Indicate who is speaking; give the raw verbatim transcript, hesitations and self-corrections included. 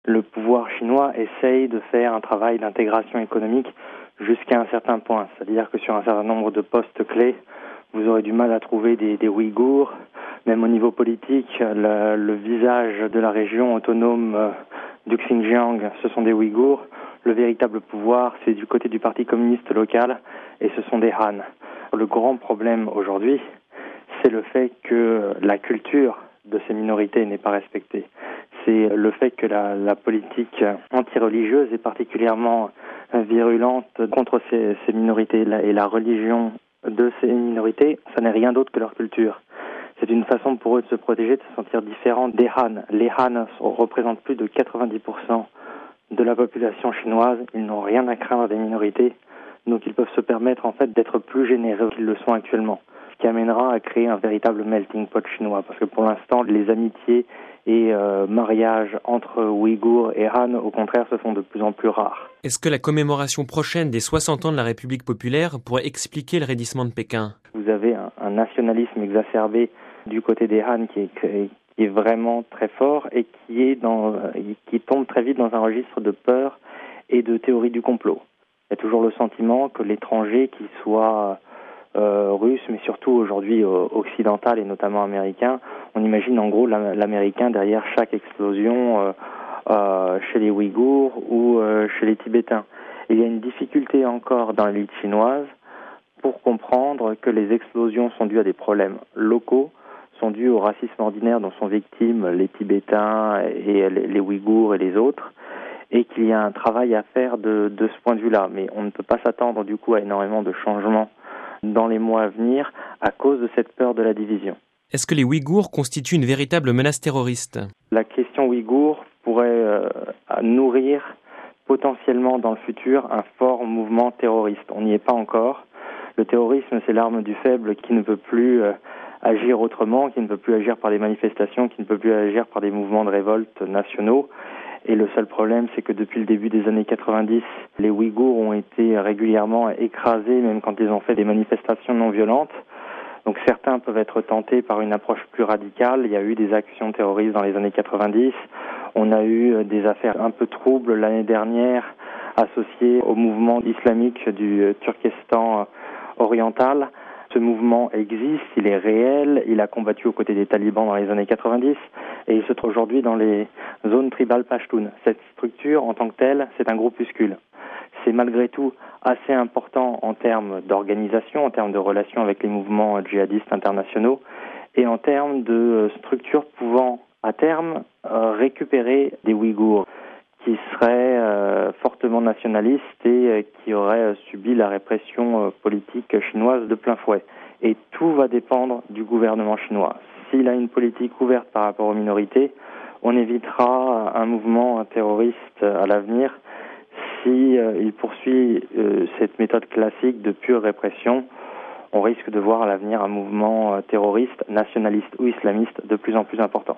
Speaker 1: Le pouvoir chinois essaye de faire un travail d'intégration économique jusqu'à un certain point. C'est-à-dire que sur un certain nombre de postes clés, vous aurez du mal à trouver des, des Ouïghours. Même au niveau politique, le, le visage de la région autonome du Xinjiang, ce sont des Ouïghours. Le véritable pouvoir, c'est du côté du Parti communiste local, et ce sont des Han. Le grand problème aujourd'hui, c'est le fait que la culture de ces minorités n'est pas respectée. C'est le fait que la, la politique anti-religieuse est particulièrement virulente contre ces, ces minorités. Et la religion de ces minorités, ça n'est rien d'autre que leur culture. C'est une façon pour eux de se protéger, de se sentir différents des Han. Les Han représentent plus de quatre-vingt-dix pour cent de la population chinoise. Ils n'ont rien à craindre des minorités. Donc ils peuvent se permettre en fait d'être plus généreux qu'ils le sont actuellement. Ce qui amènera à créer un véritable melting pot chinois. Parce que pour l'instant, les amitiés et euh, mariages entre Ouïghours et Han, au contraire, se font de plus en plus rares.
Speaker 2: Est-ce que la commémoration prochaine des soixante ans de la République populaire pourrait expliquer le raidissement de Pékin ?
Speaker 1: Vous avez un, un nationalisme exacerbé du côté des Han qui est, qui est vraiment très fort et qui, est dans, qui tombe très vite dans un registre de peur et de théorie du complot. Il y a toujours le sentiment que l'étranger, qu'il soit euh, russe, mais surtout aujourd'hui euh, occidental et notamment américain, on imagine en gros l'américain derrière chaque explosion euh, euh, chez les Ouïghours ou euh, chez les Tibétains. Et il y a une difficulté encore dans l'élite chinoise pour comprendre que les explosions sont dues à des problèmes locaux, sont dues au racisme ordinaire dont sont victimes les Tibétains et les Ouïghours et les autres, et qu'il y a un travail à faire de, de ce point de vue-là. Mais on ne peut pas s'attendre du coup à énormément de changements dans les mois à venir à cause de cette peur de la division.
Speaker 2: Est-ce que les Ouïghours constituent une véritable menace terroriste ?
Speaker 1: La question ouïghour pourrait euh, nourrir potentiellement dans le futur un fort mouvement terroriste. On n'y est pas encore. Le terrorisme, c'est l'arme du faible qui ne peut plus euh, agir autrement, qui ne peut plus agir par des manifestations, qui ne peut plus agir par des mouvements de révolte nationaux. Et le seul problème, c'est que depuis le début des années quatre-vingt-dix, les Ouïghours ont été régulièrement écrasés, même quand ils ont fait des manifestations non violentes. Donc certains peuvent être tentés par une approche plus radicale. Il y a eu des actions terroristes dans les années quatre-vingt-dix. On a eu des affaires un peu troubles l'année dernière associées au mouvement islamique du Turkestan oriental. Ce mouvement existe, il est réel, il a combattu aux côtés des talibans dans les années quatre-vingt-dix et il se trouve aujourd'hui dans les zones tribales pashtunes. Cette structure, en tant que telle, c'est un groupuscule. C'est malgré tout assez important en termes d'organisation, en termes de relations avec les mouvements djihadistes internationaux et en termes de structures pouvant, à terme, euh, récupérer des Ouïghours qui seraient euh, fortement nationalistes et euh, qui auraient euh, subi la répression euh, politique chinoise de plein fouet. Et tout va dépendre du gouvernement chinois. S'il a une politique ouverte par rapport aux minorités, on évitera un mouvement terroriste à l'avenir. Si euh, il poursuit euh, cette méthode classique de pure répression, on risque de voir à l'avenir un mouvement euh, terroriste, nationaliste ou islamiste de plus en plus important.